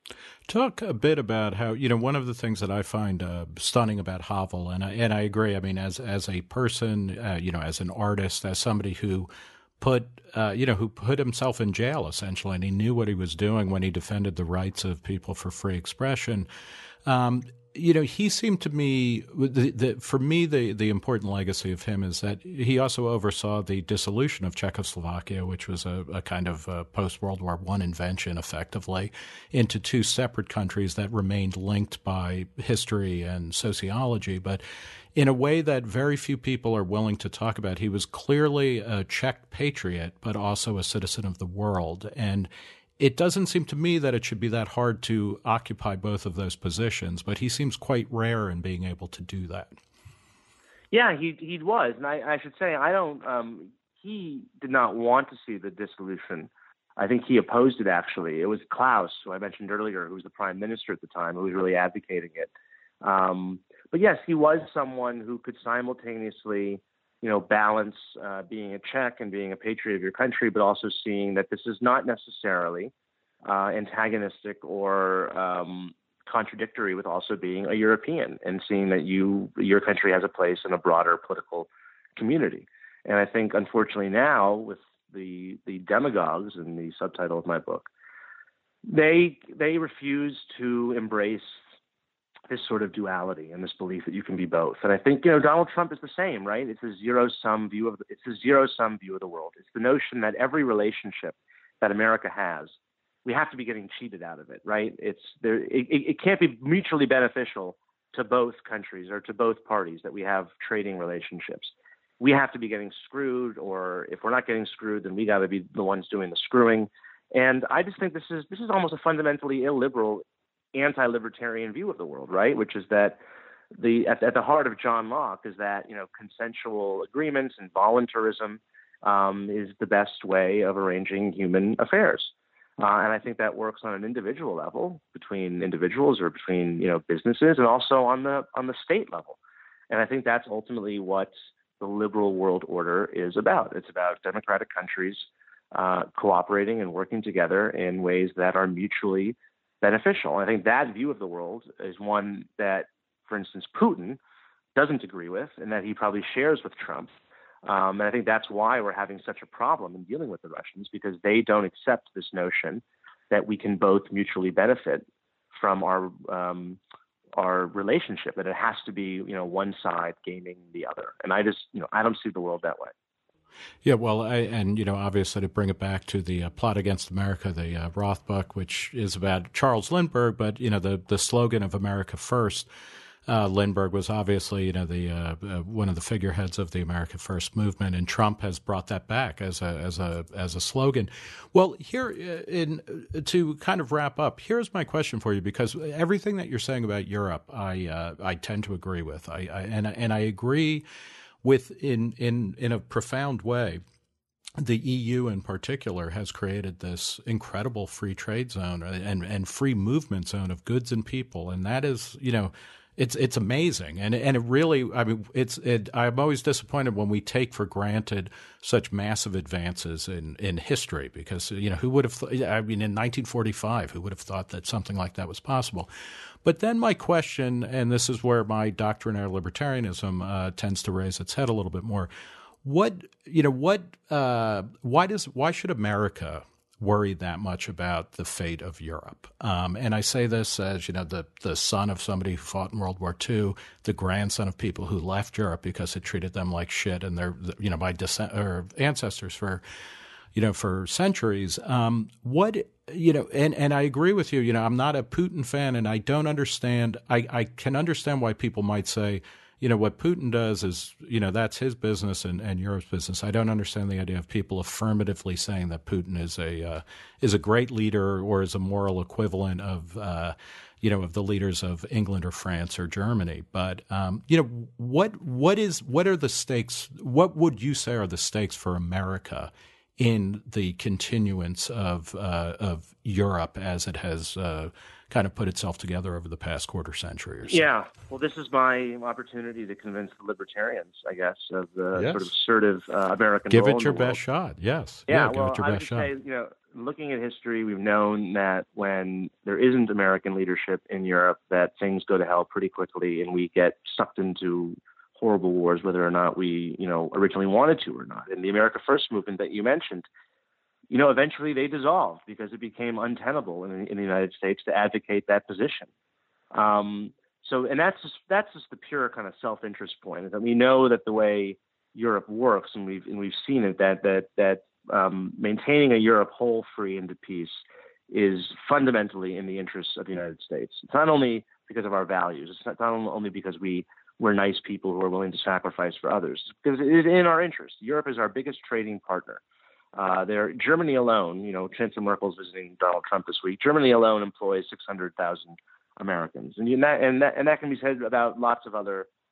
[SPEAKER 1] Talk a bit about how, you know, one of the things that I find uh, stunning about Havel, and I, and I agree, I mean, as as a person, uh, you know, as an artist, as somebody who put, uh, you know, who put himself in jail, essentially, and he knew what he was doing when he defended the rights of people for free expression. Um, you know, he seemed to me, the, the, for me, the, the important legacy of him is that he also oversaw the dissolution of Czechoslovakia, which was a, a kind of a post-World War One invention, effectively, into two separate countries that remained linked by history and sociology, but in a way that very few people are willing to talk about. He was clearly a Czech patriot, but also a citizen of the world, and it doesn't seem to me that it should be that hard to occupy both of those positions, but he seems quite rare in being able to do that.
[SPEAKER 2] Yeah, he he was, and I, I should say I don't. Um, he did not want to see the dissolution. I think he opposed it. Actually, it was Klaus, who I mentioned earlier, who was the prime minister at the time, who was really advocating it. Um, but yes, he was someone who could simultaneously, you know, balance uh, being a Czech and being a patriot of your country, but also seeing that this is not necessarily uh, antagonistic or um, contradictory with also being a European, and seeing that you your country has a place in a broader political community. And I think, unfortunately, now with the the demagogues in the subtitle of my book, they they refuse to embrace this sort of duality and this belief that you can be both. And I think, you know, Donald Trump is the same, right? It's a zero sum view of the, it's a zero sum view of the world. It's the notion that every relationship that America has, we have to be getting cheated out of it, right? It's there. It, it can't be mutually beneficial to both countries or to both parties that we have trading relationships. We have to be getting screwed, or if we're not getting screwed, then we got to be the ones doing the screwing. And I just think this is this is almost a fundamentally illiberal, anti-libertarian view of the world, right? Which is that the at, at the heart of John Locke is that, you know, consensual agreements and voluntarism um, is the best way of arranging human affairs. Uh, and I think that works on an individual level between individuals or between, you know, businesses, and also on the on the state level. And I think that's ultimately what the liberal world order is about. It's about democratic countries uh, cooperating and working together in ways that are mutually beneficial. I think that view of the world is one that, for instance, Putin doesn't agree with, and that he probably shares with Trump. Um, and I think that's why we're having such a problem in dealing with the Russians, because they don't accept this notion that we can both mutually benefit from our um, our relationship, that it has to be, you know, one side gaming the other. And I just, you know, I don't see the world that way.
[SPEAKER 1] Yeah, well, I, and, you know, obviously to bring it back to the uh, Plot Against America, the uh, Roth book, which is about Charles Lindbergh, but, you know, the, the slogan of America First, uh, Lindbergh was obviously, you know, the uh, uh, one of the figureheads of the America First movement, and Trump has brought that back as a as a as a slogan. Well, here in to kind of wrap up, here's my question for you, because everything that you're saying about Europe, I uh, I tend to agree with. I, I and and I agree with in in in a profound way. The E U in particular has created this incredible free trade zone and and free movement zone of goods and people, and that is, you know, it's it's amazing, and and it really, I mean, it's it, I'm always disappointed when we take for granted such massive advances in, in history, because, you know, who would have th- I mean, in nineteen forty-five, who would have thought that something like that was possible? But then my question, and this is where my doctrinaire libertarianism uh, tends to raise its head a little bit more. What, you know, what, uh, why does, why should America worry that much about the fate of Europe? Um, and I say this as, you know, the, the son of somebody who fought in World War Two, the grandson of people who left Europe because it treated them like shit, and their, you know, my descent or ancestors for, you know, for centuries. Um, what, you know, and, and I agree with you, you know, I'm not a Putin fan, and I don't understand, I, I can understand why people might say, you know, what Putin does is, you know, that's his business and, and Europe's business. I don't understand the idea of people affirmatively saying that Putin is a uh, is a great leader or is a moral equivalent of, uh, you know, of the leaders of England or France or Germany. But, um, you know, what what is what are the stakes? What would you say are the stakes for America in the continuance of uh, of Europe as it has uh, kind of put itself together over the past quarter century or so?
[SPEAKER 2] Yeah, well, this is my opportunity to convince the libertarians, I guess, of the
[SPEAKER 1] yes.
[SPEAKER 2] sort of assertive uh, American
[SPEAKER 1] Give
[SPEAKER 2] role
[SPEAKER 1] it your
[SPEAKER 2] in the
[SPEAKER 1] best
[SPEAKER 2] world.
[SPEAKER 1] shot. Yes.
[SPEAKER 2] Yeah,
[SPEAKER 1] yeah give
[SPEAKER 2] well,
[SPEAKER 1] it your
[SPEAKER 2] I
[SPEAKER 1] best
[SPEAKER 2] would
[SPEAKER 1] shot.
[SPEAKER 2] say, you know, looking at history, we've known that when there isn't American leadership in Europe, that things go to hell pretty quickly, and we get sucked into horrible wars, whether or not we, you know, originally wanted to or not. And the America First movement that you mentioned, you know, eventually they dissolved because it became untenable in, in the United States to advocate that position. Um, so, and that's just, that's just the pure kind of self-interest point, is that we know that the way Europe works, and we've and we've seen it, that that that um, maintaining a Europe whole, free, and at peace is fundamentally in the interests of the United States. It's not only because of our values. It's not, not only because we we're nice people who are willing to sacrifice for others. It's because it is in our interest. Europe is our biggest trading partner. Uh, there, Germany alone, you know, Chancellor Merkel's visiting Donald Trump this week. Germany alone employs six hundred thousand Americans, and, you, and that and that and that can be said about lots of other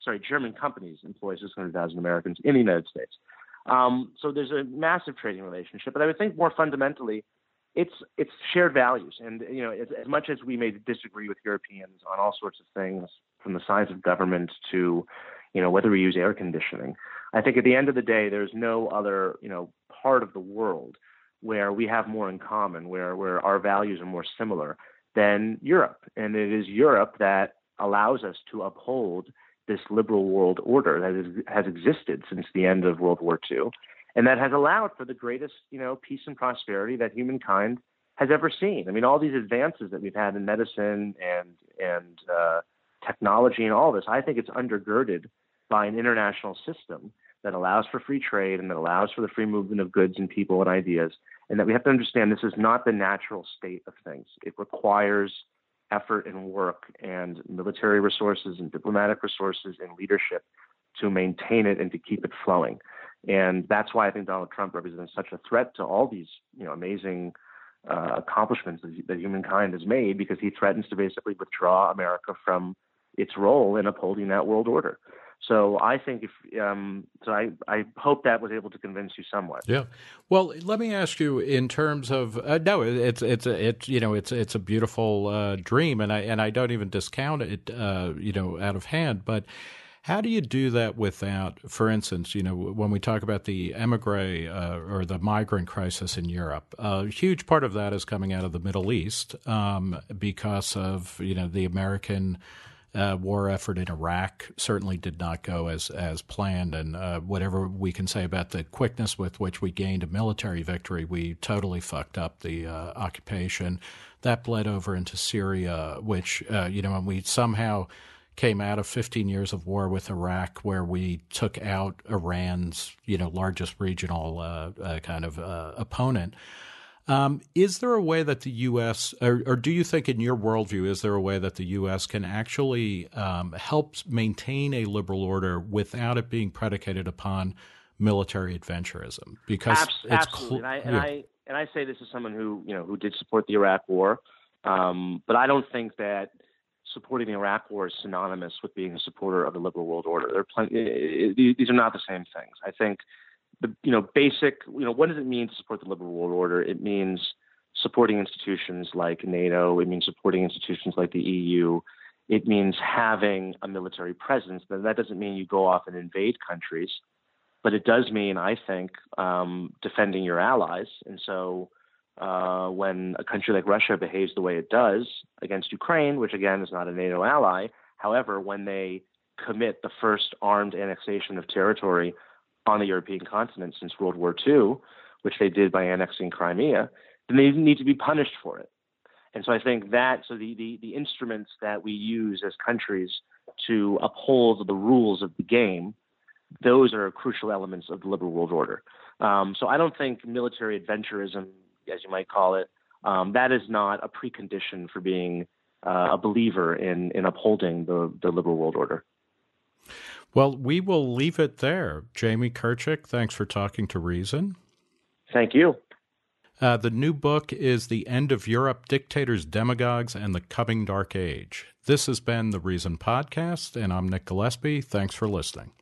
[SPEAKER 2] sorry, German companies employ six hundred thousand Americans in the United States. Um, so there's a massive trading relationship. But I would think more fundamentally, it's it's shared values. And, you know, as, as much as we may disagree with Europeans on all sorts of things, from the size of government to, you know, whether we use air conditioning, I think at the end of the day, there's no other, you know, part of the world where we have more in common, where, where our values are more similar than Europe. And it is Europe that allows us to uphold this liberal world order that is, has existed since the end of World War Two, and that has allowed for the greatest, you know, peace and prosperity that humankind has ever seen. I mean, all these advances that we've had in medicine and and uh, technology and all this, I think it's undergirded by an international system that allows for free trade and that allows for the free movement of goods and people and ideas, and that we have to understand this is not the natural state of things. It requires effort and work and military resources and diplomatic resources and leadership to maintain it and to keep it flowing. And that's why I think Donald Trump represents such a threat to all these, you know, amazing uh, accomplishments that, that humankind has made, because he threatens to basically withdraw America from its role in upholding that world order. So I think if um, so, I, I hope that was able to convince you somewhat.
[SPEAKER 1] Yeah. Well, let me ask you in terms of uh, no, it's it's it's you know it's it's a beautiful uh, dream, and I and I don't even discount it, uh, you know, out of hand. But how do you do that without, for instance, you know, when we talk about the emigre uh, or the migrant crisis in Europe, a huge part of that is coming out of the Middle East um, because of, you know, the American Uh, war effort in Iraq certainly did not go as as planned, and uh, whatever we can say about the quickness with which we gained a military victory, we totally fucked up the uh, occupation. That bled over into Syria, which, uh, you know, and we somehow came out of fifteen years of war with Iraq, where we took out Iran's, you know, largest regional uh, uh, kind of uh, opponent. Um, is there a way that the U S, or, or do you think in your worldview, is there a way that the U S can actually um, help maintain a liberal order without it being predicated upon military adventurism? Because
[SPEAKER 2] Abs-
[SPEAKER 1] it's
[SPEAKER 2] absolutely,
[SPEAKER 1] cl-
[SPEAKER 2] and, I, and
[SPEAKER 1] yeah.
[SPEAKER 2] I and I say this as someone who you know who did support the Iraq War, um, but I don't think that supporting the Iraq War is synonymous with being a supporter of the liberal world order. There are plenty; these are not the same things. I think. The you know basic you know what does it mean to support the liberal world order? It means supporting institutions like NATO. It means supporting institutions like the E U. It means having a military presence. But that doesn't mean you go off and invade countries, but it does mean, I think, um, defending your allies. And so, uh, when a country like Russia behaves the way it does against Ukraine, which again is not a NATO ally, however, when they commit the first armed annexation of territory on the European continent since World War Two, which they did by annexing Crimea, then they need to be punished for it. And so I think that, so the, the, the instruments that we use as countries to uphold the rules of the game, those are crucial elements of the liberal world order. Um, so I don't think military adventurism, as you might call it, um, that is not a precondition for being uh, a believer in, in upholding the, the liberal world order.
[SPEAKER 1] Well, we will leave it there. Jamie Kirchick, thanks for talking to Reason.
[SPEAKER 2] Thank you.
[SPEAKER 1] Uh, the new book is The End of Europe, Dictators, Demagogues, and the Coming Dark Age. This has been the Reason Podcast, and I'm Nick Gillespie. Thanks for listening.